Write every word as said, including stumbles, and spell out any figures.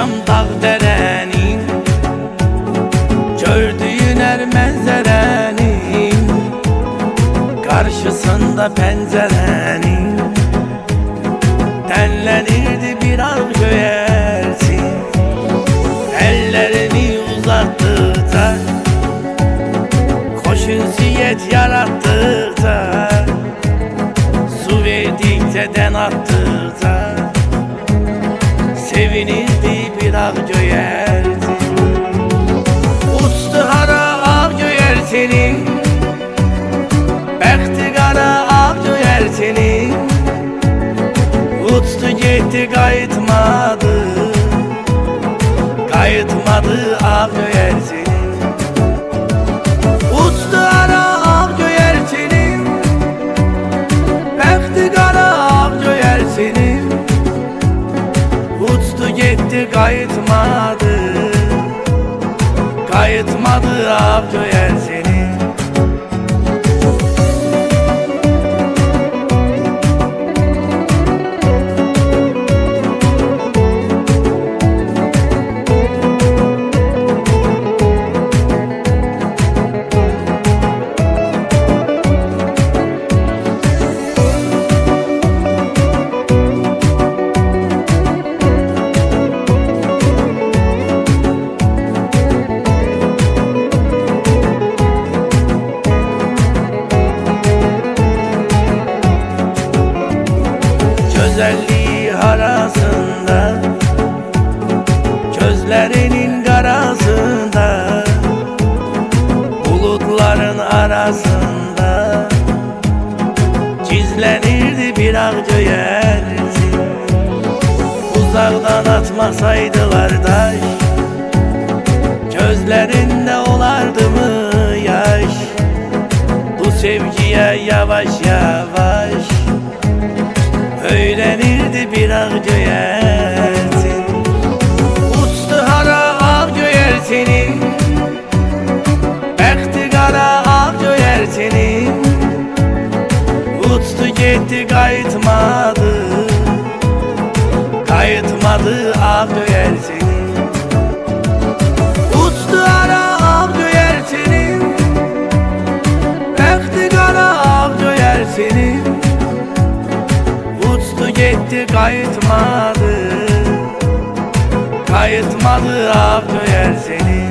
yaşam dağ derenin, gördüğün her menzerenin karşısında pencerenin tenlenirdi bir al göğersin. Ellerini uzattıkça, koşunsiyet yarattıkça, su verdikçe den attıkça sevinirdi bir ağ göğersin. Uçtu hara ağ göğersinin, bəxti qara ağ göğersinin. Uçtu gitti qayıtmadı, qayıtmadı ağ göğersinin. Uçtu hara ağ göğersinin, bəxti qara ağ göğersinin. Uçtu gitti qayıtmadı, qayıtmadı ağ göğersinin. Güzelliği harasında, gözlerinin karasında, bulutların arasında gizlenirdi bir ağ göğersin. Uzaktan atmasaydılar taş, gözlerinde olardı mı yaş? Bu sevgiye yavaş yavaş öğrenirdi bir ağ göğersin. Uçtu hara ağ göğersinin, bəxti qara ağ göğersinin. Uçtu gitti qayıtmadı, qayıtmadı ağ göğersinin. Uçtu hara ağ göğersinin, bəxti qara ağ göğersinin. Uçtu gitti qayıtmadı, qayıtmadı ağ göğersinin.